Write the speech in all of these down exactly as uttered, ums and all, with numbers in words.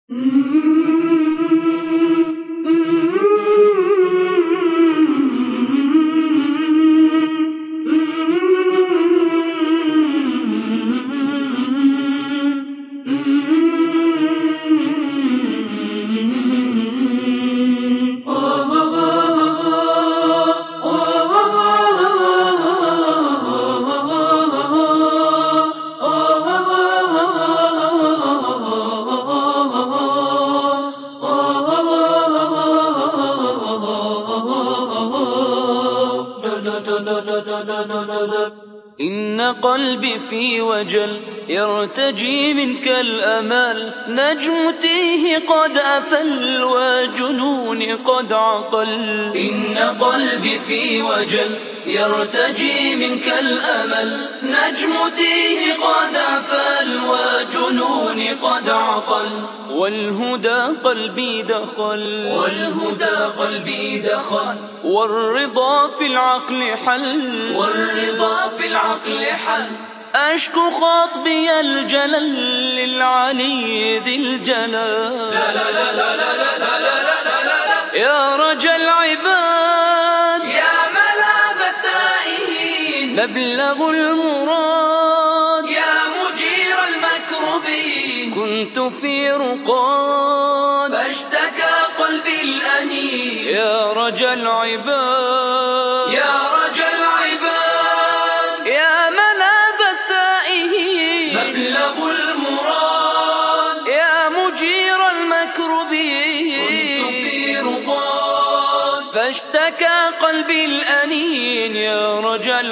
إن قلبي في وجل يرتجي منك الأمال، نجم تيه قد أفل وجنوني قد عقل. إن قلبي في وجل يرتجي منك الأمل، نجم تيه قد أفل وجنوني قد عقل. والهدى قلبي دخل والهدى قلبي دخل والرضا في العقل حل والرضا في العقل حل. أشكو خاطبي الجلل للعلي ذي الجلال. لا لا لا لا لا لا لا لا لا يا رجا العباد، يا ملاذ التائهين، مبلغ المراد، يا مجير المكروبين. كنت في رقاد فاشتكى قلبي الأنين، يا رجا العباد، يا رجا العباد، يا ملاذ التائهين، مبلغ المراد، يا مجير المكروبين. كنت في رقاد فاشتكى قلبي الأنين، يا رجا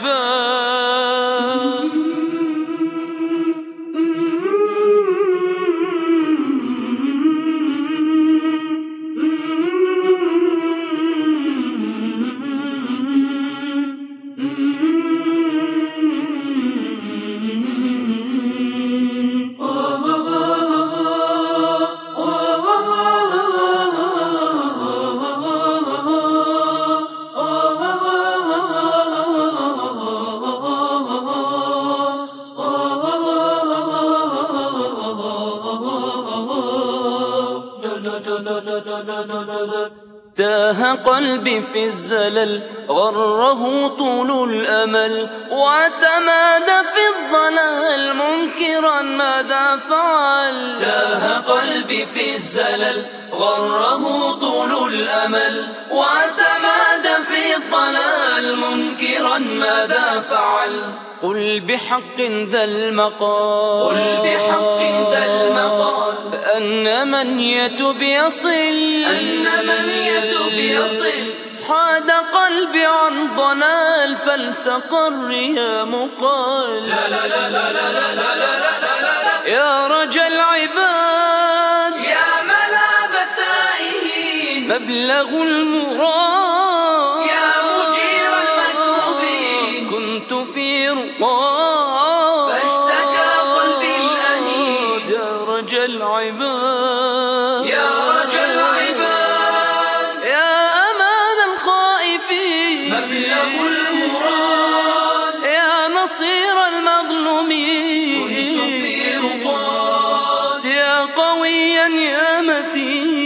العباد. تاه قلبي في الزلل غره طول الأمل، واعتمد في الضلال منكرا ماذا فعل. تاه قلبي في الزلل غره طول الأمل، واعتمد في الضلال منكرا ماذا فعل. قل بحق ذا المقال قل بحق ذا المقال أن من يتب يصل أن من يتب يصل. حاد قلبي عن ضلال فلتقر يا مقال. لا لا لا لا لا لا لا لا لا يا رجا العباد، يا ملاذ التائهين، مبلغ المراد، يا مجير المكروبين. كنت في رقاد فاشتكى قلبي الأنين، يا رجا العباد، يا رجا العباد، يا أمان الخائفين، مبلغ المراد، يا نصير المظلومين. كنت في رقاد يا قويا يا متين.